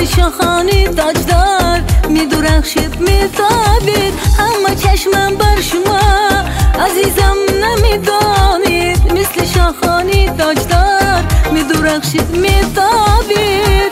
مثل شاخانی تاجدار میدرخشید میتابید، همه چشمم بر شما عزیزم نمیدانید. مثل شاخانی تاجدار میدرخشید میتابید.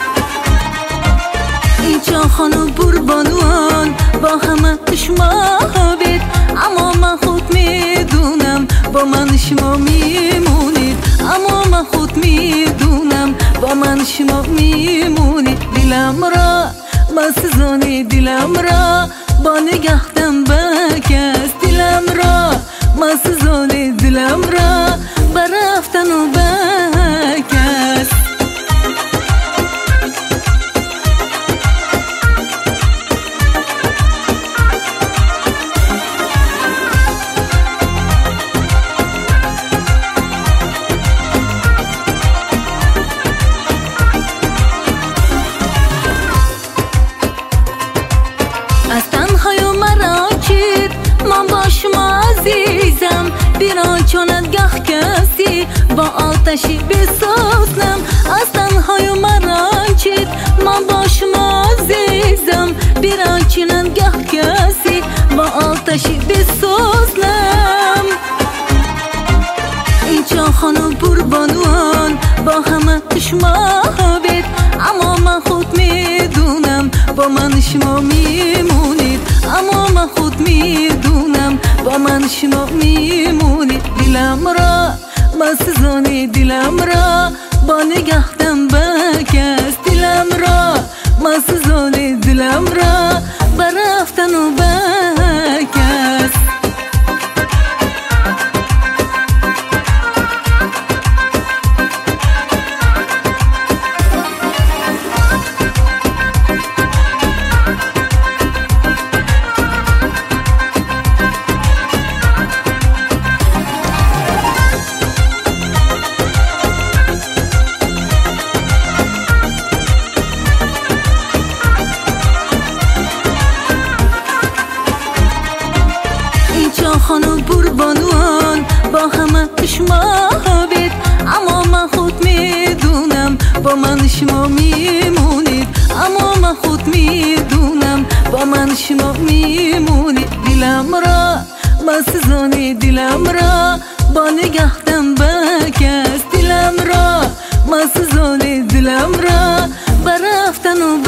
این چاخان و بربانوان با همه شما بید، اما من خود میدونم با من شما میمونید. اما من خود میدونم با من شما میمونید. دلم را مسزانی، دلم را با نگهتم بکس. دلم را مسزانی، دلم را برفتن و بکس. از تنهای مرا چید من با شما عزیزم، بیران چونت گه کسی با آتشی بسوزنم. از تنهای مرا چید من با شما عزیزم، بیران چونت گه کسی با آتشی بسوزنم. این چاخان و بربانوان با همه شما بید، اما من خود میدونم با من شما میمونید. اما من خود میدونم با من شما میمونید. دلم را مسزانی، دلم را با نگهتم بکس. دلم را مسزانی، دلم را برفتن و بکس. چاخان و بربانوان با همه شما بید، اما من خود میدونم با من شما میمونید. اما من خود میدونم با من شما میمونید. دلم را مسزانی، دلم را با نگهتم بکس. دلم را مسزانی، دلم را برفتن و